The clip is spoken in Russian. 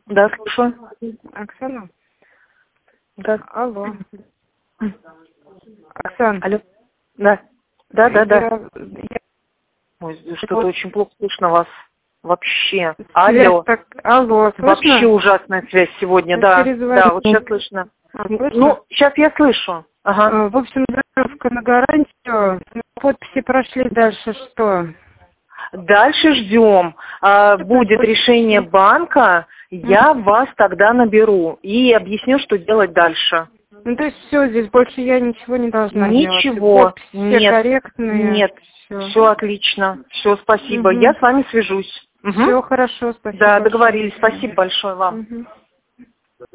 Да, слушаю. Оксана? Да. Алло. Оксана. Алло. Да. Да. Я Ой, что-то очень плохо слышно вас. Вообще. связь Алло. Алло, слышно? Вообще ужасная связь сегодня, да. Да, вот сейчас слышно. Слышно? Ну, сейчас я слышу. Ага. В общем, заявка на гарантию. Подписи прошли, дальше что? Дальше ждем. Будет решение банка, я вас тогда наберу и объясню, что делать дальше. Ну, то есть все, здесь больше я ничего не должна делать. Ничего. Подписи все корректные. Нет. Все отлично. Все, спасибо. Угу. Я с вами свяжусь. Все хорошо, спасибо. Да, большое. договорились. Спасибо большое вам. Угу.